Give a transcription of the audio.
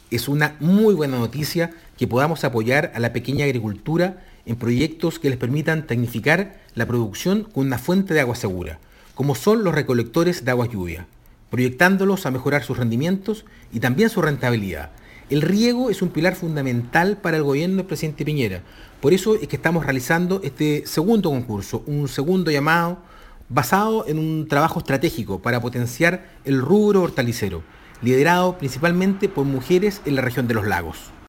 Es una muy buena noticia que podamos apoyar a la pequeña agricultura en proyectos que les permitan tecnificar la producción con una fuente de agua segura, como son los recolectores de agua lluvia, proyectándolos a mejorar sus rendimientos y también su rentabilidad. El riego es un pilar fundamental para el gobierno del presidente Piñera. Por eso es que estamos realizando este segundo concurso, un segundo llamado basado en un trabajo estratégico para potenciar el rubro hortalicero, liderado principalmente por mujeres en la región de los lagos.